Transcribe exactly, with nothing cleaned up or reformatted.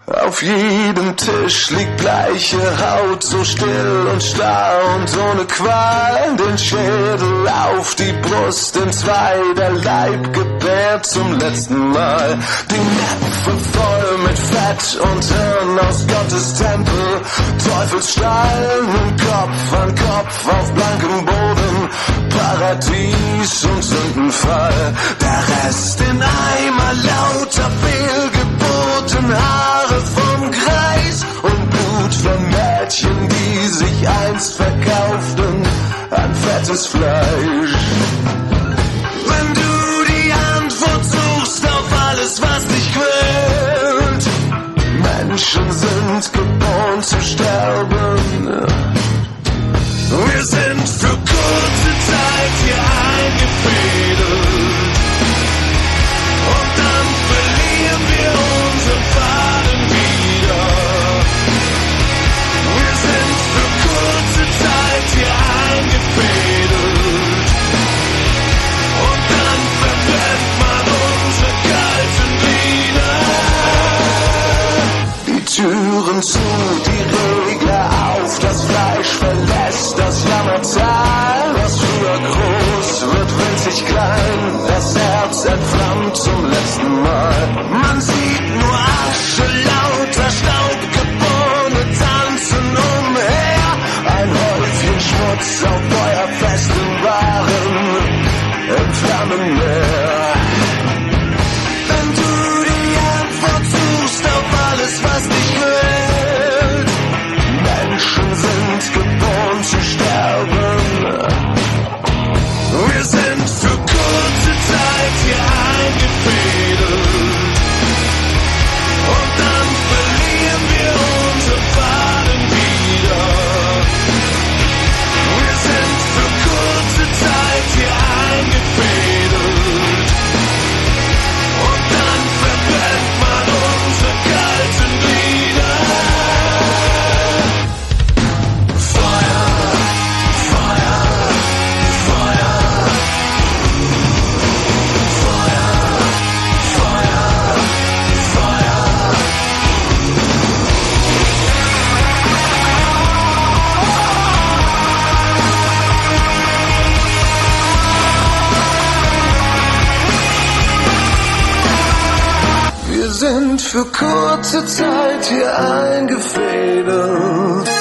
Auf jedem Tisch liegt bleiche Haut, so still und starr und ohne Qual. Den Schädel auf die Brust in zwei, der Leib gebärt zum letzten Mal. Die Näpfe voll mit Fett und Hirn aus Gottes Tempel. Teufelsstall, Kopf an Kopf auf blankem Boden. Paradies und Sündenfall. Der Rest in Eimer, lauter Fehlgeburten, Haare vom Kreis und Blut von Mädchen, die sich einst verkauften an fettes Fleisch. Wenn du die Antwort suchst auf alles, was dich quält, Menschen sind geboren zu sterben. Wir sind für kurze Zeit hier eingefädelt und dann verlieren wir unseren Faden wieder. Wir sind für kurze Zeit hier eingefädelt und dann verbrennt man unsere kalten Glieder. Die Türen zu, die Regler auf, das Fleisch verlässt das Jammertal. Das früher groß wird winzig klein, das Herz entflammt zum letzten Mal. Man sieht nur Asche, lauter Staubgeborene tanzen umher. Ein Häufchen Schmutz auf feuerfesten Waren im Flammenmeer. Wenn du die Antwort suchst auf alles, was dich quält, Menschen sind geboren zu sterben. Wir sind für kurze Zeit hier eingefädelt und dann verlieren wir unsere Fahnen wieder. Wir sind für kurze Zeit hier eingefädelt und dann verbrennt man unsere kalten Glieder. Feuer, Feuer, Feuer. Wir sind für kurze Zeit hier eingefädelt